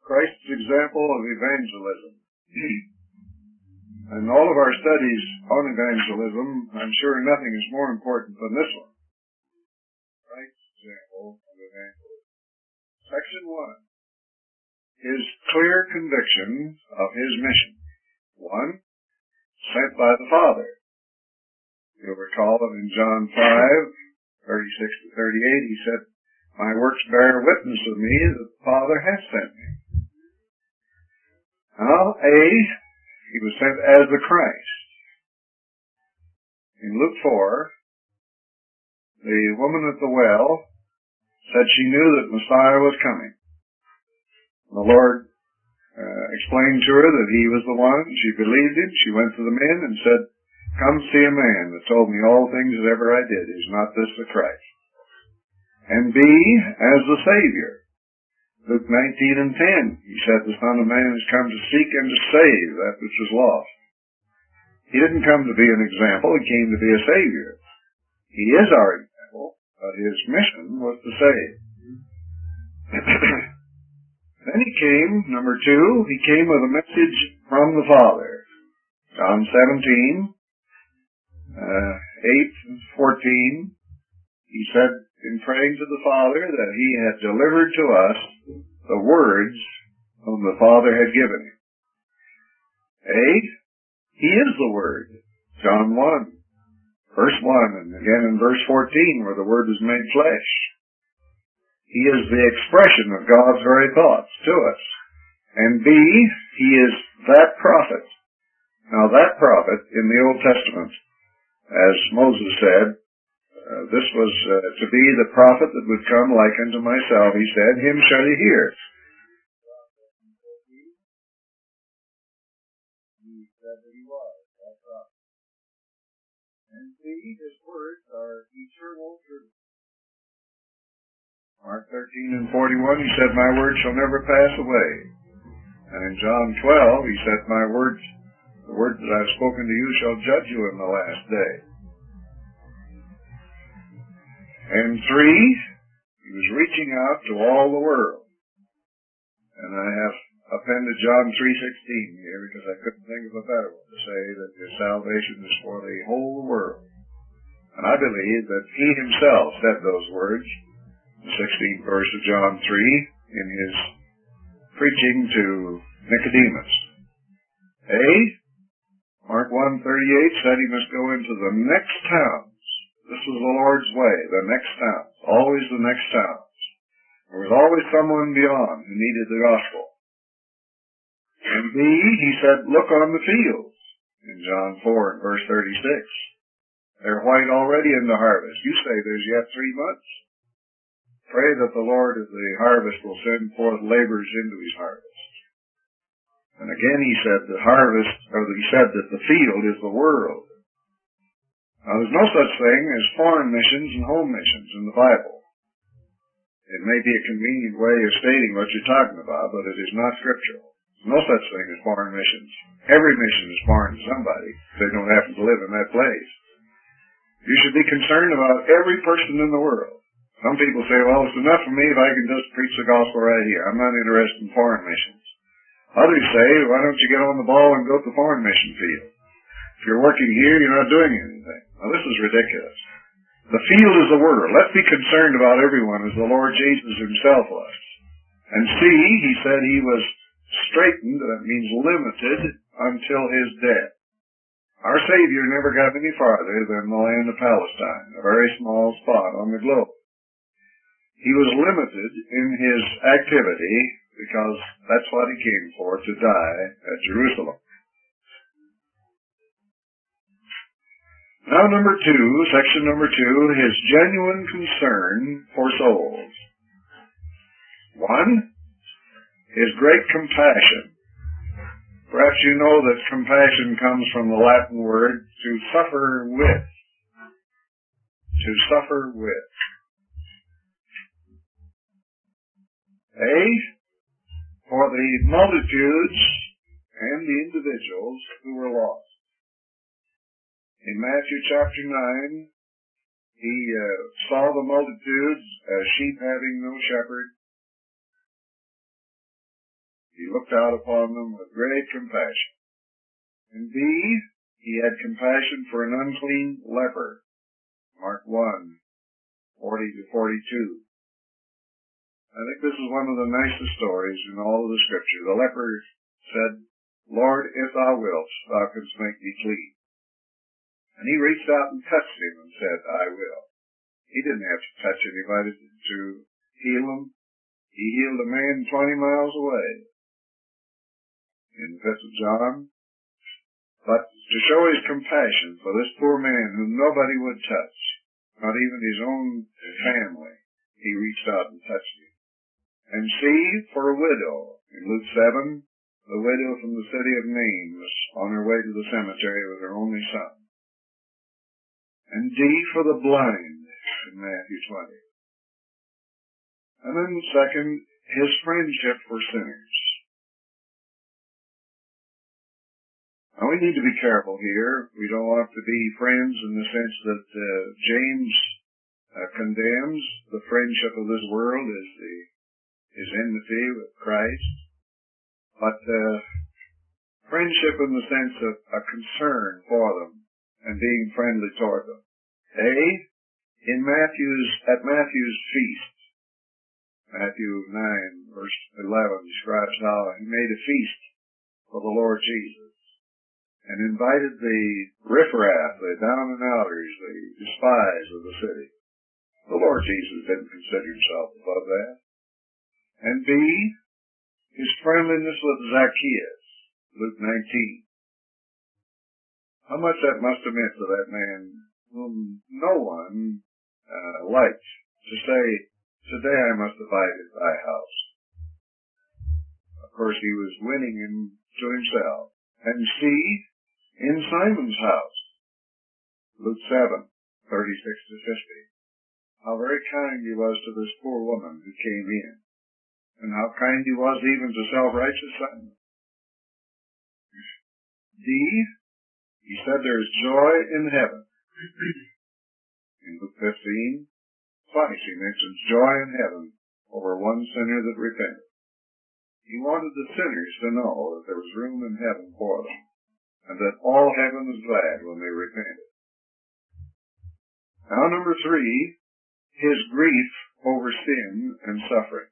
Christ's example of evangelism. In all of our studies on evangelism, I'm sure nothing is more important than this one. Christ's example of evangelism. Section 1. His clear conviction of his mission. 1. Sent by the Father. You'll recall that in John 5:36-38, he said, "My works bear witness of me that the Father has sent me." Now, he was sent as the Christ. In Luke 4, the woman at the well said she knew that Messiah was coming. The Lord explained to her that he was the one. She believed him. She went to the men and said, "Come see a man that told me all things that ever I did. Is not this the Christ?" And B, as the Savior. Luke 19:10, he said, "The Son of Man has come to seek and to save that which was lost." He didn't come to be an example. He came to be a Savior. He is our example, but his mission was to save. Then he came, number 2, he came with a message from the Father. John 17:8-14, he said in praying to the Father that he had delivered to us the words whom the Father had given him. He is the Word. John 1:1, and again in verse 14, where the Word was made flesh. He is the expression of God's very thoughts to us. And B, he is that prophet. Now that prophet in the Old Testament, as Moses said, this was to be the prophet that would come like unto myself. He said, "Him shall you hear." He said that he was that prophet. And see, his words are eternal truth. Mark 13:41, he said, "My word shall never pass away." And in John 12, he said, the words that I've spoken to you shall judge you in the last day. And 3, he was reaching out to all the world. And I have appended John 3:16 here because I couldn't think of a better one to say that your salvation is for the whole world. And I believe that he himself said those words, the 16th verse of John 3, in his preaching to Nicodemus. Mark 1:38 said he must go into the next towns. This was the Lord's way, the next towns, always the next towns. There was always someone beyond who needed the gospel. And B, he said, "Look on the fields," in John 4:36. They're white already in the harvest. You say there's yet 3 months. Pray that the Lord of the harvest will send forth laborers into his harvest. And again he said he said that the field is the world. Now there's no such thing as foreign missions and home missions in the Bible. It may be a convenient way of stating what you're talking about, but it is not scriptural. There's no such thing as foreign missions. Every mission is foreign to somebody if they don't happen to live in that place. You should be concerned about every person in the world. Some people say, "Well, it's enough for me if I can just preach the gospel right here. I'm not interested in foreign missions." Others say, "Why don't you get on the ball and go to the foreign mission field? If you're working here, you're not doing anything." Now, this is ridiculous. The field is the world. Let's be concerned about everyone as the Lord Jesus himself was. And see, he said he was straitened, that means limited, until his death. Our Savior never got any farther than the land of Palestine, a very small spot on the globe. He was limited in his activity because that's what he came for, to die at Jerusalem. Now section number 2, his genuine concern for souls. 1, his great compassion. Perhaps you know that compassion comes from the Latin word to suffer with. To suffer with. For the multitudes and the individuals who were lost. In Matthew chapter 9, he saw the multitudes as sheep having no shepherd. He looked out upon them with great compassion. And B, he had compassion for an unclean leper. Mark 1:40-42. I think this is one of the nicest stories in all of the Scripture. The leper said, Lord, if thou wilt, thou canst make me clean. And he reached out and touched him and said, I will. He didn't have to touch anybody to heal him. He healed a man 20 miles away in the 5th of John. But to show his compassion for this poor man whom nobody would touch, not even his own family, he reached out and touched him. And see, for a widow, in Luke 7, the widow from the city of Nain was on her way to the cemetery with her only son. And D, for the blind, in Matthew 20. And then second, his friendship for sinners. Now we need to be careful here. We don't want to be friends in the sense that James condemns the friendship of this world is enmity with Christ. But friendship in the sense of a concern for them and being friendly toward them. At Matthew's feast, Matthew 9, verse 11 describes how he made a feast for the Lord Jesus and invited the riffraff, the down and outers, the despised of the city. The Lord Jesus didn't consider himself above that. And B, his friendliness with Zacchaeus, Luke 19. How much that must have meant to that man whom no one liked to say, today I must abide at thy house. Of course, he was winning him to himself. And C, in Simon's house, Luke 7:36-50. How very kind he was to this poor woman who came in. And how kind he was even to self-righteous Simon. D, he said there is joy in heaven. In Luke 15, twice he mentions joy in heaven over one sinner that repented. He wanted the sinners to know that there was room in heaven for them, and that all heaven was glad when they repented. Now, number 3, his grief over sin and suffering.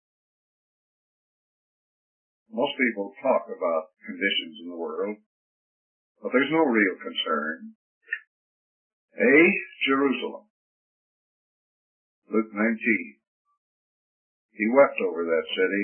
Most people talk about conditions in the world, but there's no real concern. A, Jerusalem. Luke 19. He wept over that city.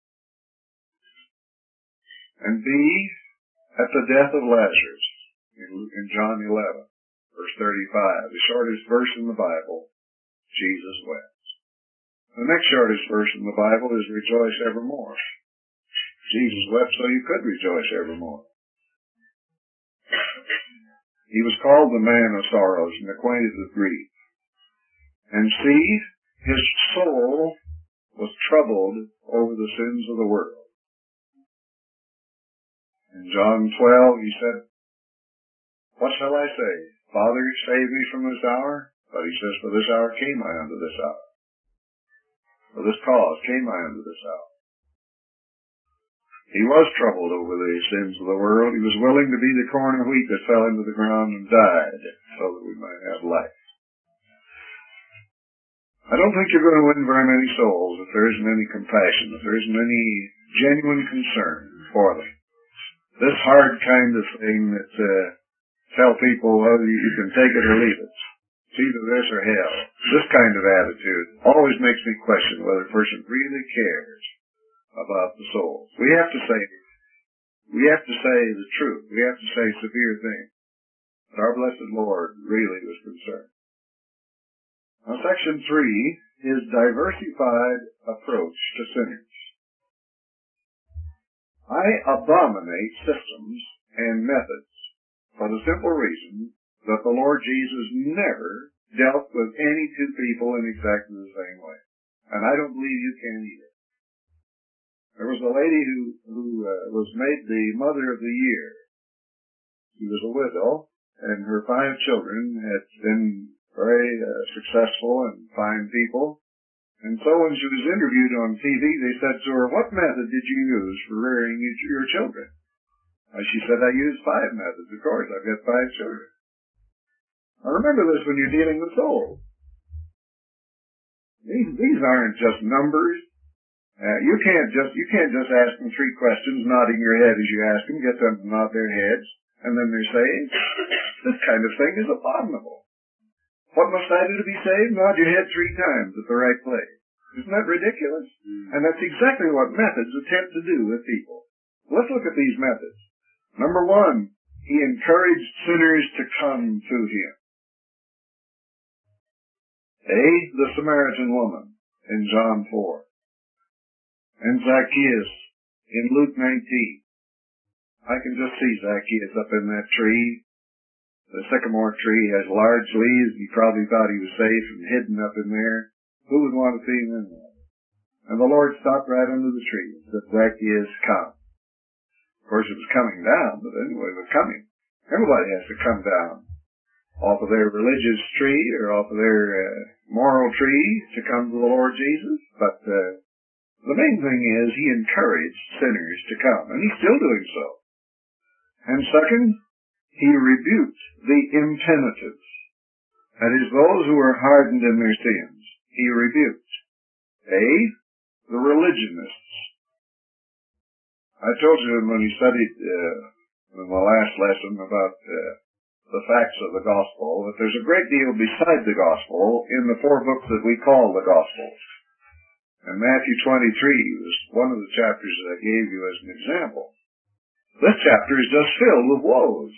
And B, at the death of Lazarus, in John 11, verse 35, the shortest verse in the Bible, Jesus wept. The next shortest verse in the Bible is rejoice evermore. Jesus wept so you could rejoice evermore. He was called the man of sorrows and acquainted with grief. And see, his soul was troubled over the sins of the world. In John 12, he said, what shall I say? Father, save me from this hour? But he says, for this hour came I unto this hour. For this cause came I unto this hour. He was troubled over the sins of the world. He was willing to be the corn of wheat that fell into the ground and died so that we might have life. I don't think you're going to win very many souls if there isn't any compassion, if there isn't any genuine concern for them. This hard kind of thing that tell people, well, you can take it or leave it. It's either this or hell. This kind of attitude always makes me question whether a person really cares about the souls. We have to say the truth. We have to say severe things. But our blessed Lord really was concerned. Now, section 3 is diversified approach to sinners. I abominate systems and methods for the simple reason that the Lord Jesus never dealt with any two people in exactly the same way. And I don't believe you can either. There was a lady who was made the Mother of the Year. She was a widow, and her 5 children had been very successful and fine people. And so when she was interviewed on TV, they said to her, what method did you use for rearing your children? She said, I used 5 methods. Of course, I've got 5 children. Now remember this when you're dealing with souls. These aren't just numbers. You can't just ask them 3 questions, nodding your head as you ask them, get them to nod their heads, and then they're saved. This kind of thing is abominable. What must I do to be saved? Nod your head 3 times at the right place. Isn't that ridiculous? And that's exactly what methods attempt to do with people. Let's look at these methods. Number 1, he encouraged sinners to come to him. The Samaritan woman in John 4. And Zacchaeus in Luke 19. I can just see Zacchaeus up in that tree. The sycamore tree has large leaves. He probably thought he was safe and hidden up in there. Who would want to see him in there? And the Lord stopped right under the tree and said, Zacchaeus, come. Of course, it was coming down, but anyway, it was coming. Everybody has to come down off of their religious tree or off of their moral tree to come to the Lord Jesus. But the main thing is he encouraged sinners to come, and he's still doing so. And second, he rebuked the impenitents. That is, those who are hardened in their sins. He rebuked. The religionists. I told you when we studied in the last lesson about the facts of the gospel that there's a great deal beside the gospel in the 4 books that we call the Gospels. And Matthew 23 was one of the chapters that I gave you as an example. This chapter is just filled with woes.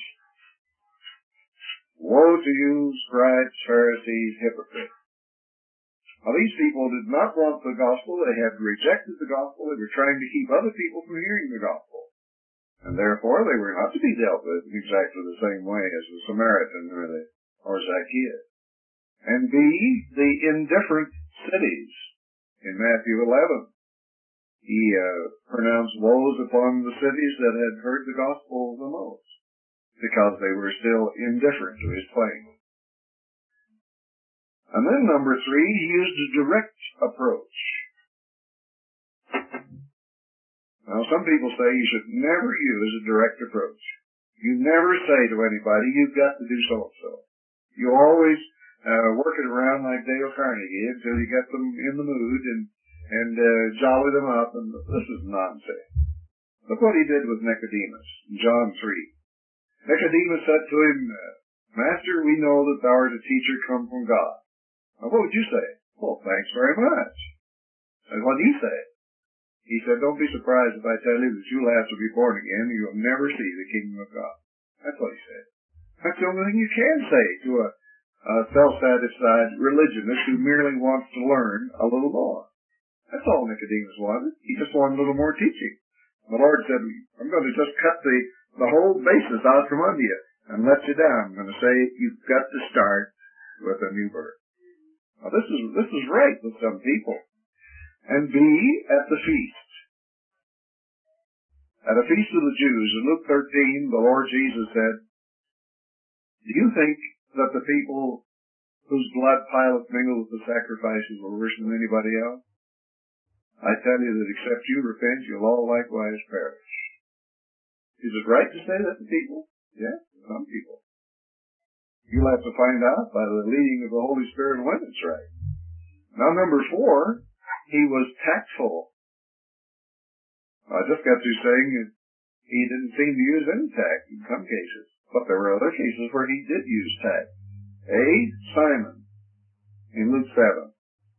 Woe to you, scribes, Pharisees, hypocrites. Now, these people did not want the gospel. They had rejected the gospel. They were trying to keep other people from hearing the gospel. And therefore, they were not to be dealt with in exactly the same way as the Samaritan or Zacchaeus. And the indifferent cities. In Matthew 11, he pronounced woes upon the cities that had heard the gospel the most, because they were still indifferent to his claim. And then number 3, he used a direct approach. Now, some people say you should never use a direct approach. You never say to anybody, you've got to do so-and-so. You always work it around like Dale Carnegie until you get them in the mood and jolly them up. And this is nonsense. Look what he did with Nicodemus in John 3. Nicodemus said to him, Master, we know that thou art a teacher come from God. Now, what would you say? Well, thanks very much. And what did he say? He said, don't be surprised if I tell you that you'll have to be born again and you'll never see the kingdom of God. That's what he said. That's the only thing you can say to a self-satisfied religionist who merely wants to learn a little more. That's all Nicodemus wanted. He just wanted a little more teaching. The Lord said, I'm going to just cut the whole basis out from under you and let you down. I'm going to say you've got to start with a new birth. Now this is right with some people. And be at the feast. At a feast of the Jews, in Luke 13, the Lord Jesus said, do you think that the people whose blood Pilate mingled with the sacrifices were worse than anybody else? I tell you that except you repent, you'll all likewise perish. Is it right to say that to people? Yeah, some people. You'll have to find out by the leading of the Holy Spirit when it's right. Now, number 4, he was tactful. I just got through saying that he didn't seem to use any tact in some cases, but there were other cases where he did use tact. Simon, in Luke 7.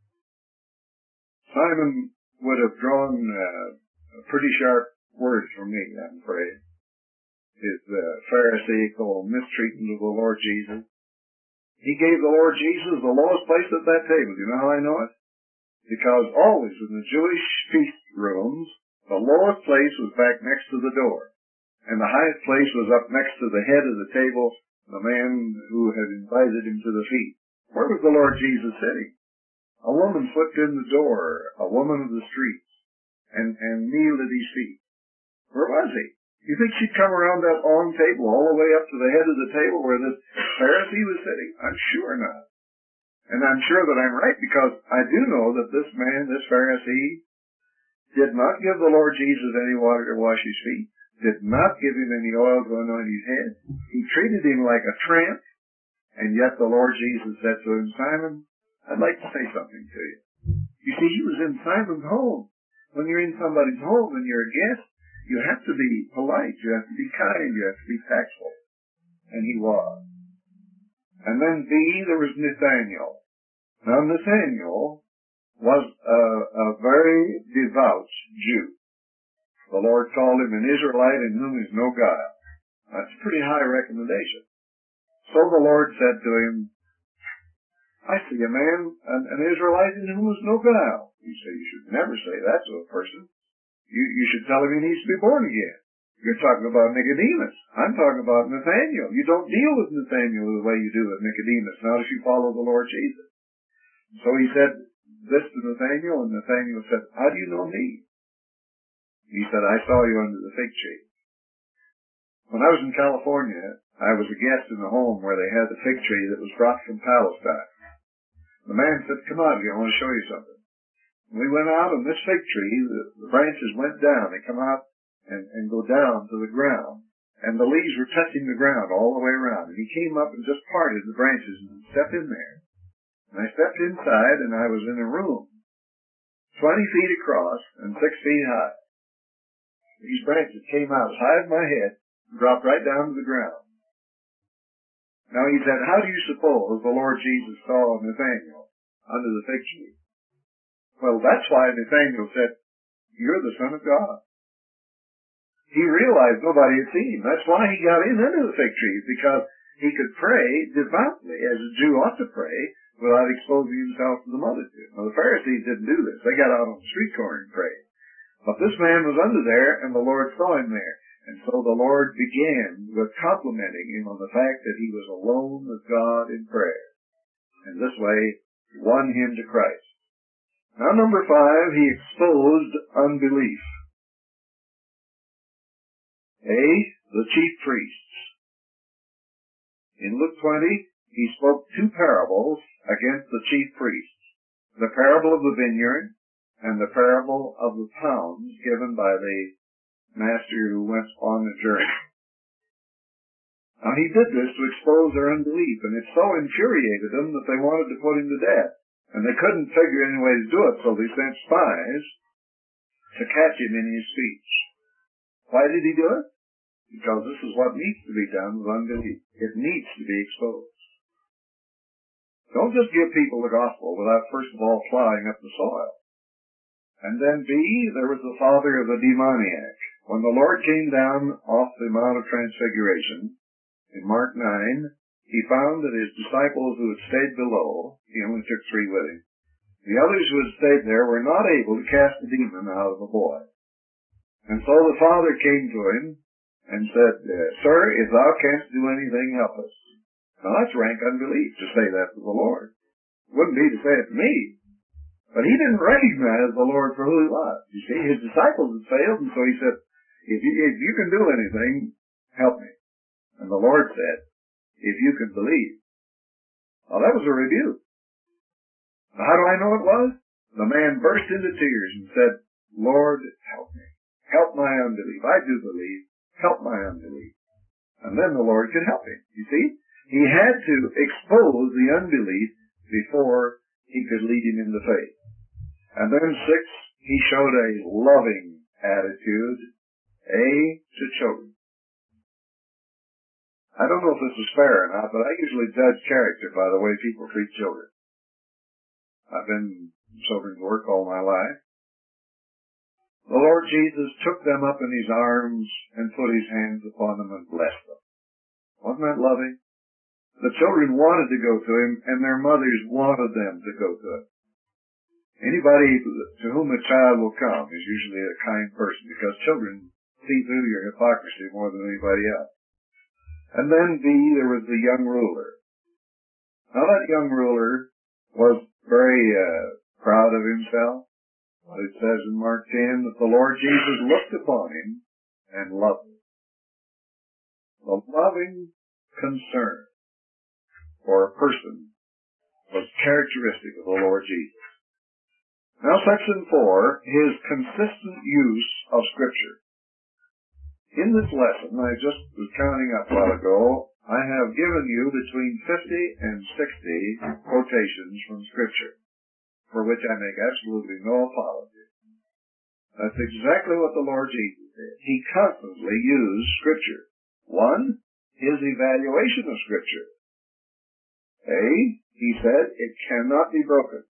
Simon would have drawn pretty sharp words from me, I'm afraid. His Pharisaical mistreatment of the Lord Jesus. He gave the Lord Jesus the lowest place at that table. Do you know how I know it? Because always in the Jewish feast rooms, the lowest place was back next to the door. And the highest place was up next to the head of the table, the man who had invited him to the feast. Where was the Lord Jesus sitting? A woman slipped in the door, a woman of the streets, and kneeled at his feet. Where was he? You think she'd come around that long table all the way up to the head of the table where this Pharisee was sitting? I'm sure not. And I'm sure that I'm right, because I do know that this man, this Pharisee, did not give the Lord Jesus any water to wash his feet, did not give him any oil to anoint his head. He treated him like a tramp, and yet the Lord Jesus said to him, Simon, I'd like to say something to you. You see, he was in Simon's home. When you're in somebody's home and you're a guest, you have to be polite, you have to be kind, you have to be tactful. And he was. And then B, there was Nathaniel. Now Nathaniel was a very devout Jew. The Lord called him an Israelite in whom is no guile. That's a pretty high recommendation. So the Lord said to him, I see a man, an Israelite in whom is no guile. You say you should never say that to a person. You should tell him he needs to be born again. You're talking about Nicodemus. I'm talking about Nathaniel. You don't deal with Nathaniel the way you do with Nicodemus, not if you follow the Lord Jesus. So he said this to Nathaniel, and Nathaniel said, how do you know me? He said, I saw you under the fig tree. When I was in California, I was a guest in a home where they had the fig tree that was brought from Palestine. The man said, come out here, I want to show you something. We went out, and this fig tree, the branches went down. They come out and go down to the ground. And the leaves were touching the ground all the way around. And he came up and just parted the branches and stepped in there. And I stepped inside, and I was in a room 20 feet across and 6 feet high. These branches came out as high as my head and dropped right down to the ground. Now he said, how do you suppose the Lord Jesus saw Nathaniel under the fig tree? Well, that's why Nathaniel said, you're the Son of God. He realized nobody had seen him. That's why he got in under the fig tree, because he could pray devoutly, as a Jew ought to pray, without exposing himself to the multitude. Now, the Pharisees didn't do this. They got out on the street corner and prayed. But this man was under there, and the Lord saw him there. And so the Lord began with complimenting him on the fact that he was alone with God in prayer. And this way, won him to Christ. Now, number 5, he exposed unbelief. A, the chief priests. In Luke 20, he spoke 2 parables against the chief priests. The parable of the vineyard and the parable of the pounds given by the master who went on the journey. Now he did this to expose their unbelief, and it so infuriated them that they wanted to put him to death. And they couldn't figure any way to do it, so they sent spies to catch him in his speech. Why did he do it? Because this is what needs to be done with unbelief. It needs to be exposed. Don't just give people the gospel without first of all plowing up the soil. And then B, there was the father of the demoniac. When the Lord came down off the Mount of Transfiguration, in Mark 9, he found that his disciples who had stayed below, he only took 3 with him, the others who had stayed there were not able to cast the demon out of the boy. And so the father came to him and said, Sir, if thou canst do anything, help us. Now that's rank unbelief to say that to the Lord. It wouldn't be to say it to me. But he didn't recognize the Lord for who he was. You see, his disciples had failed, and so he said, if you can do anything, help me. And the Lord said, if you can believe. Well, that was a rebuke. Now, how do I know it was? The man burst into tears and said, Lord, help me. Help my unbelief. I do believe. Help my unbelief. And then the Lord could help him. You see? He had to expose the unbelief before he could lead him into faith. And then 6, he showed a loving attitude, to children. I don't know if this is fair or not, but I usually judge character by the way people treat children. I've been in children's work all my life. The Lord Jesus took them up in his arms and put his hands upon them and blessed them. Wasn't that loving? The children wanted to go to him, and their mothers wanted them to go to him. Anybody to whom a child will come is usually a kind person, because children see through your hypocrisy more than anybody else. And then there was the young ruler. Now that young ruler was very proud of himself. It says in Mark 10 that the Lord Jesus looked upon him and loved him. The loving concern for a person was characteristic of the Lord Jesus. Now, section 4, his consistent use of Scripture. In this lesson, I just was counting up a while ago, I have given you between 50 and 60 quotations from Scripture, for which I make absolutely no apology. That's exactly what the Lord Jesus did. He constantly used Scripture. One, his evaluation of Scripture. A, he said, it cannot be broken.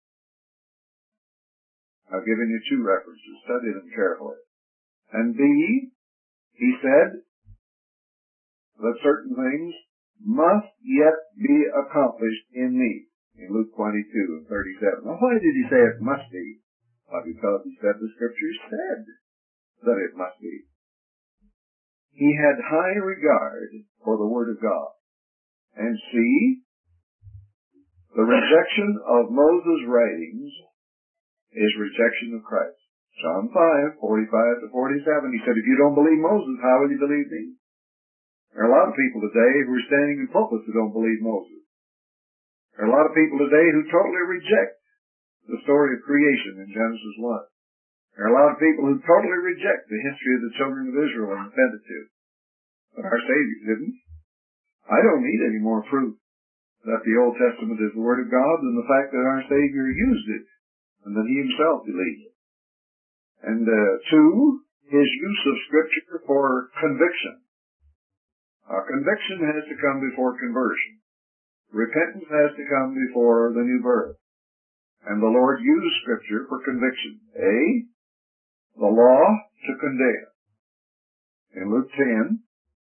I've given you 2 references. Study them carefully. And B, he said that certain things must yet be accomplished in me. In Luke 22 and 37. Now, why did he say it must be? Well, because he said the Scriptures said that it must be. He had high regard for the Word of God. And C, the rejection of Moses' writings is rejection of Christ. John 5, 45 to 47, he said, if you don't believe Moses, how will you believe me? There are a lot of people today who are standing in pulpits who don't believe Moses. There are a lot of people today who totally reject the story of creation in Genesis 1. There are a lot of people who totally reject the history of the children of Israel in the Pentateuch. But our Savior didn't. I don't need any more proof that the Old Testament is the Word of God than the fact that our Savior used it and that He Himself believed it. And 2, his use of Scripture for conviction. Conviction has to come before conversion. Repentance has to come before the new birth. And the Lord used Scripture for conviction. A, the law to condemn. In Luke 10,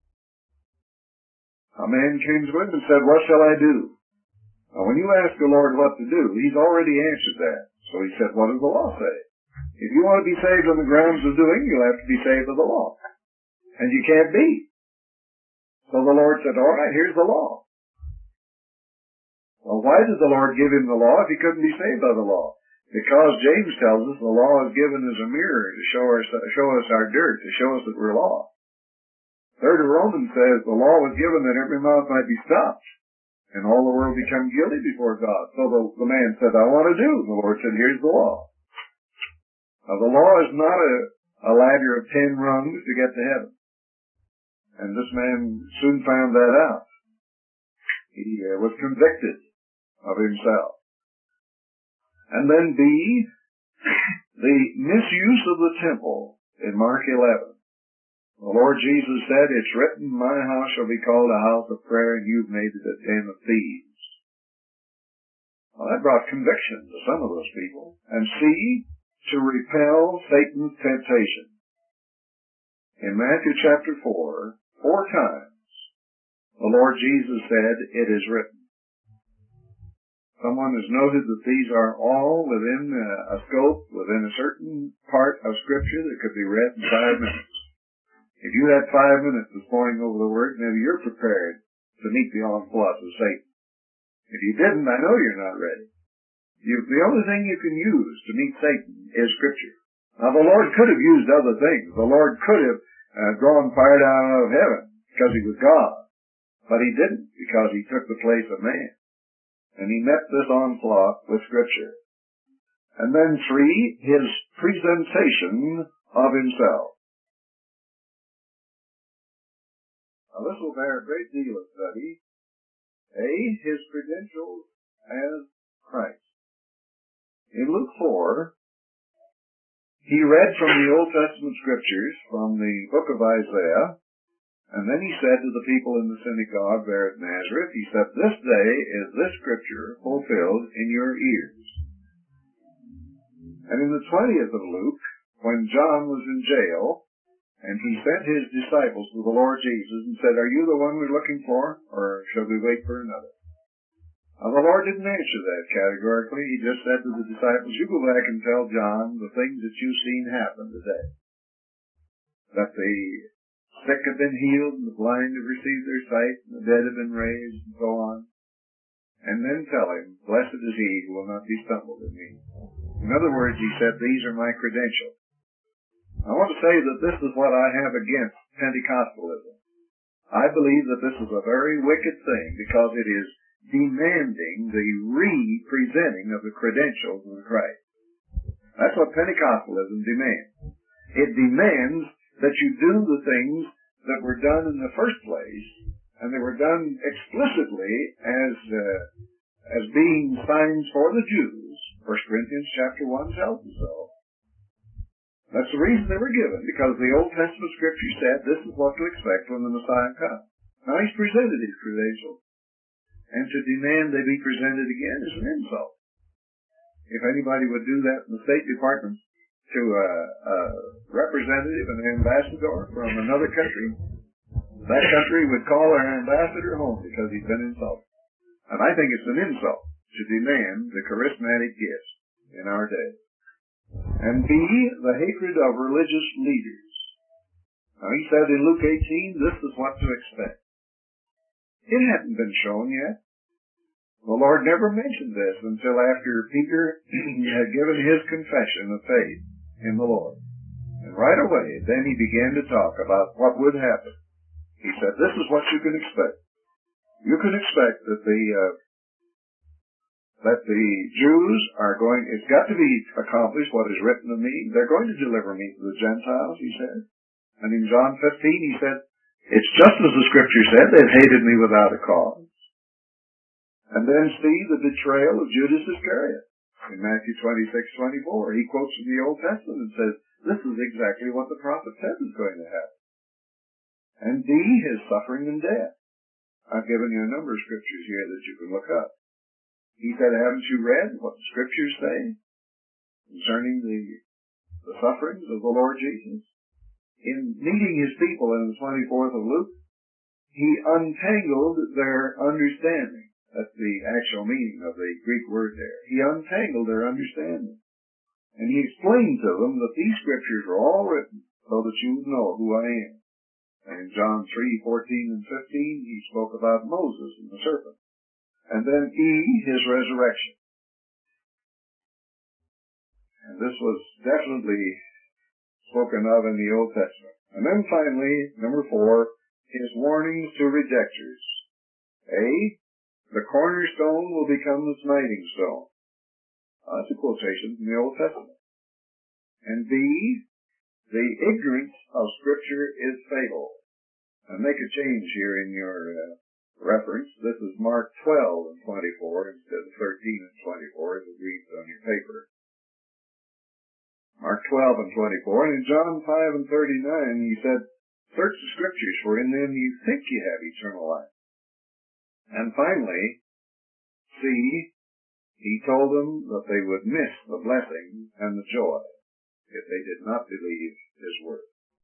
a man came to him and said, what shall I do? Now, when you ask the Lord what to do, He's already answered that. So He said, what does the law say? If you want to be saved on the grounds of doing, you'll have to be saved of the law. And you can't be. So the Lord said, all right, here's the law. Well, why did the Lord give him the law if he couldn't be saved by the law? Because James tells us the law is given as a mirror to show us our dirt, to show us that we're lost. 3rd of Romans says the law was given that every mouth might be stopped, and all the world become guilty before God. So the man said, I want to do. And the Lord said, here's the law. Now, the law is not a ladder of 10 rungs to get to heaven. And this man soon found that out. He was convicted of himself. And then B, the misuse of the temple in Mark 11. The Lord Jesus said, it's written, my house shall be called a house of prayer, and you've made it a den of thieves. Well, that brought conviction to some of those people. And C, to repel Satan's temptation. In Matthew chapter 4, 4 times, the Lord Jesus said, it is written. Someone has noted that these are all within a scope, within a certain part of Scripture that could be read in 5 minutes. If you had 5 minutes of poring over the Word, maybe you're prepared to meet the onslaught of Satan. If you didn't, I know you're not ready. The only thing you can use to meet Satan is Scripture. Now, the Lord could have used other things. The Lord could have drawn fire down out of heaven because He was God. But He didn't, because He took the place of man. And He met this onslaught with Scripture. And then 3, His presentation of Himself. Now, this will bear a great deal of study. A, His credentials as Christ. In Luke 4, he read from the Old Testament Scriptures, from the book of Isaiah, and then he said to the people in the synagogue there at Nazareth, he said, this day is this Scripture fulfilled in your ears. And in the 20th of Luke, when John was in jail, and he sent his disciples to the Lord Jesus and said, are you the one we're looking for, or shall we wait for another? Now, the Lord didn't answer that categorically. He just said to the disciples, you go back and tell John the things that you've seen happen today. That the sick have been healed, and the blind have received their sight, and the dead have been raised, and so on. And then tell him, blessed is he who will not be stumbled in me. In other words, he said, these are my credentials. I want to say that this is what I have against Pentecostalism. I believe that this is a very wicked thing because it is demanding the re-presenting of the credentials of the Christ. That's what Pentecostalism demands. It demands that you do the things that were done in the first place, and they were done explicitly as being signs for the Jews. 1 Corinthians chapter 1 tells us so. That's the reason they were given, because the Old Testament Scripture said this is what to expect when the Messiah comes. Now he's presented his credentials, and to demand they be presented again is an insult. If anybody would do that in the State Department to a representative, an ambassador from another country, that country would call their ambassador home because he's been insulted. And I think it's an insult to demand the charismatic gifts in our day. And B, the hatred of religious leaders. Now he said in Luke 18, this is what to expect. It hadn't been shown yet. The Lord never mentioned this until after Peter had given his confession of faith in the Lord. And right away, then he began to talk about what would happen. He said, this is what you can expect. You can expect that the Jews are going, it's got to be accomplished what is written of me. They're going to deliver me to the Gentiles, he said. And in John 15, he said, it's just as the Scripture said, they've hated me without a cause. And then see the betrayal of Judas Iscariot in Matthew 26:24. He quotes from the Old Testament and says, this is exactly what the prophet said is going to happen. And D, his suffering and death. I've given you a number of scriptures here that you can look up. He said, haven't you read what the scriptures say concerning the sufferings of the Lord Jesus? In meeting his people in the 24th of Luke, he untangled their understanding. That's the actual meaning of the Greek word there. He untangled their understanding. And he explained to them that these scriptures are all written so that you would know who I am. And in John 3:14 and 15, he spoke about Moses and the serpent. And then E, his resurrection. And this was definitely spoken of in the Old Testament. And then finally, number 4, his warnings to rejectors. A, the cornerstone will become the smiting stone. That's a quotation from the Old Testament. And B, the ignorance of Scripture is fatal. And make a change here in your reference. This is Mark 12 and 24 instead of 13 and 24 as it reads on your paper. Mark 12 and 24. And in John 5 and 39 he said, search the Scriptures, for in them you think you have eternal life. And finally, C, he told them that they would miss the blessing and the joy if they did not believe